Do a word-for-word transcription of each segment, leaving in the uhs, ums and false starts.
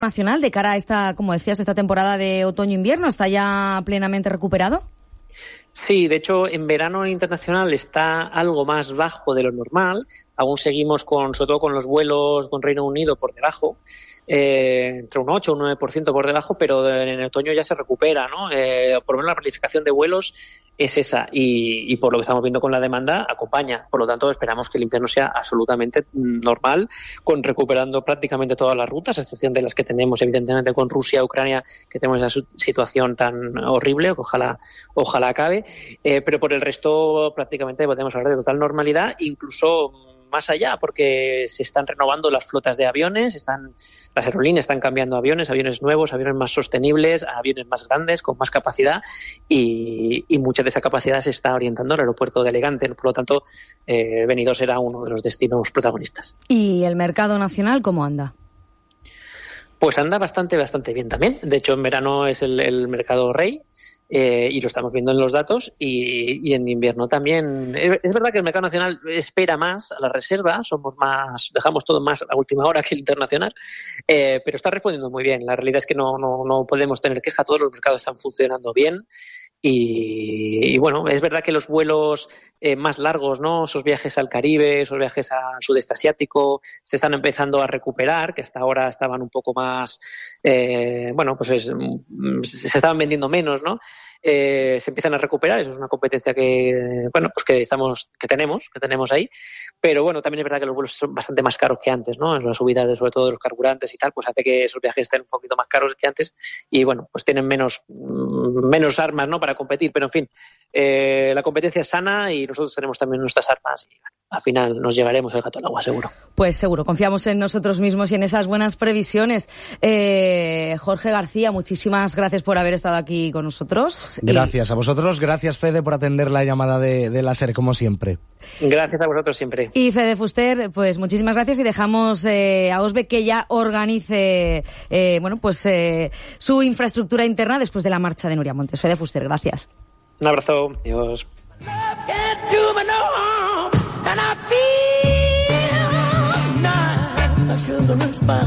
nacional de cara a esta, como decías, esta temporada de otoño-invierno, ¿está ya plenamente recuperado? Sí, de hecho, en verano internacional está algo más bajo de lo normal. Aún seguimos con, sobre todo con los vuelos con Reino Unido por debajo, eh, entre un ocho o un nueve por ciento por debajo, pero en el otoño ya se recupera, ¿no? Eh, por lo menos la planificación de vuelos es esa y, y por lo que estamos viendo con la demanda acompaña. Por lo tanto, esperamos que el invierno sea absolutamente normal, con recuperando prácticamente todas las rutas, a excepción de las que tenemos evidentemente con Rusia, Ucrania, que tenemos esa situación tan horrible, que ojalá, ojalá acabe, eh, pero por el resto prácticamente podemos hablar de total normalidad, incluso más allá, porque se están renovando las flotas de aviones, están las aerolíneas están cambiando aviones, aviones nuevos, aviones más sostenibles, aviones más grandes, con más capacidad, y, y mucha de esa capacidad se está orientando al aeropuerto de Alicante. Por lo tanto, eh, Benidorm será uno de los destinos protagonistas. ¿Y el mercado nacional cómo anda? Pues anda bastante, bastante bien también. De hecho, en verano es el, el mercado rey. Eh, y lo estamos viendo en los datos y, y en invierno también. Es, es verdad que el mercado nacional espera más a la reserva, somos más, dejamos todo más a la última hora que el internacional, eh, pero está respondiendo muy bien. La realidad es que no, no, no podemos tener queja, todos los mercados están funcionando bien. Y, y bueno, es verdad que los vuelos eh, más largos, ¿no? Esos viajes al Caribe, esos viajes al sudeste asiático, se están empezando a recuperar, que hasta ahora estaban un poco más, eh, bueno, pues es, se estaban vendiendo menos, ¿no? Eh, se empiezan a recuperar, eso es una competencia que, bueno, pues que estamos, que tenemos, que tenemos ahí, pero bueno, también es verdad que los vuelos son bastante más caros que antes, ¿no? En la subida de, sobre todo de los carburantes y tal, pues hace que esos viajes estén un poquito más caros que antes y bueno, pues tienen menos, menos armas, ¿no? Para competir, pero en fin, eh, la competencia es sana y nosotros tenemos también nuestras armas y bueno, al final nos llevaremos el gato al agua, seguro. Pues seguro, confiamos en nosotros mismos y en esas buenas previsiones. Eh, Jorge García, muchísimas gracias por haber estado aquí con nosotros. Gracias y... a vosotros, gracias Fede por atender la llamada de, de la SER, como siempre. Gracias a vosotros siempre. Y Fede Fuster, pues muchísimas gracias y dejamos eh, a Osbe que ya organice eh, bueno, pues eh, su infraestructura interna después de la marcha de Nuria Montes. Fede Fuster, gracias. Un abrazo, adiós. And I feel nice, I sugar and spice.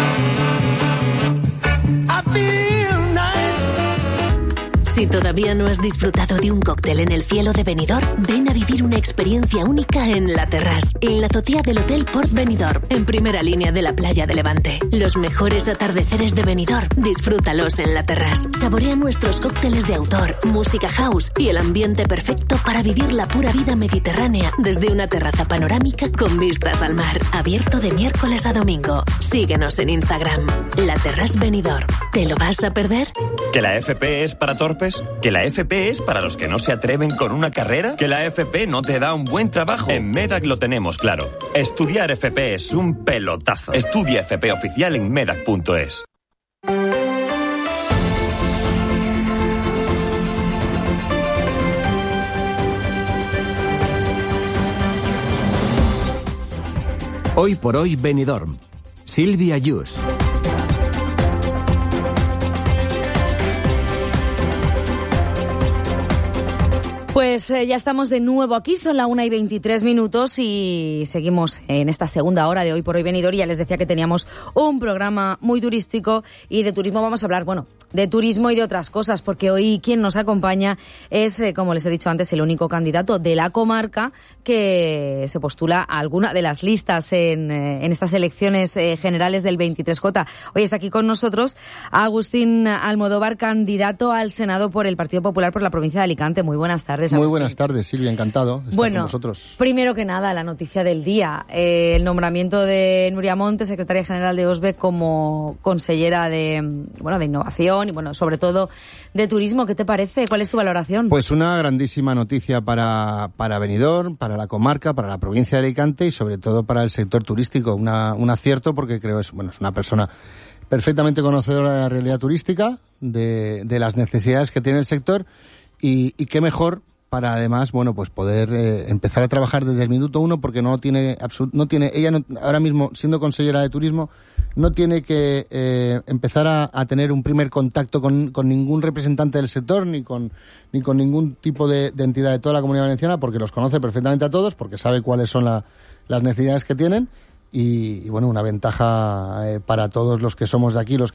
I feel nice. Si todavía no has disfrutado de un cóctel en el cielo de Benidorm, ven a vivir una experiencia única en La Terrasse, en la azotea del Hotel Port Benidorm, en primera línea de la playa de Levante. Los mejores atardeceres de Benidorm, disfrútalos en La Terrasse. Saborea nuestros cócteles de autor, música house y el ambiente perfecto para vivir la pura vida mediterránea desde una terraza panorámica con vistas al mar. Abierto de miércoles a domingo. Síguenos en Instagram. La Terrasse Benidorm. ¿Te lo vas a perder? ¿Que la F P es para torpes? ¿Que la F P es para los que no se atreven con una carrera? ¿Que la F P no te da un buen trabajo? En Medac lo tenemos claro. Estudiar F P es un pelotazo. Estudia F P oficial en medac punto es. Hoy por hoy Benidorm. Silvia Yus. Pues eh, ya estamos de nuevo aquí, son la una y veintitrés minutos y seguimos en esta segunda hora de Hoy por Hoy Benidorm. Ya les decía que teníamos un programa muy turístico y de turismo vamos a hablar, bueno, de turismo y de otras cosas, porque hoy quien nos acompaña es, eh, como les he dicho antes, el único candidato de la comarca que se postula a alguna de las listas en, eh, en estas elecciones eh, generales del veintitrés J. Hoy está aquí con nosotros Agustín Almodóvar, candidato al Senado por el Partido Popular por la provincia de Alicante. Muy buenas tardes. Muy buenas tardes, Silvia, encantado de estar bueno, con vosotros. Primero que nada, la noticia del día, eh, el nombramiento de Nuria Montes, secretaria general de OSBE, como consellera de, bueno, de innovación y, bueno, sobre todo de turismo. ¿Qué te parece? ¿Cuál es tu valoración? Pues una grandísima noticia para, para Benidorm, para la comarca, para la provincia de Alicante y sobre todo para el sector turístico. Una, un acierto porque creo es, bueno, es una persona perfectamente conocedora de la realidad turística, de, de las necesidades que tiene el sector y, y qué mejor para además, bueno, pues poder eh, empezar a trabajar desde el minuto uno, porque no tiene, absolut- no tiene, ella no, ahora mismo, siendo consellera de turismo, no tiene que eh, empezar a, a tener un primer contacto con, con ningún representante del sector, ni con, ni con ningún tipo de, de entidad de toda la Comunidad Valenciana, porque los conoce perfectamente a todos, porque sabe cuáles son la, las necesidades que tienen, y, y bueno, una ventaja eh, para todos los que somos de aquí, los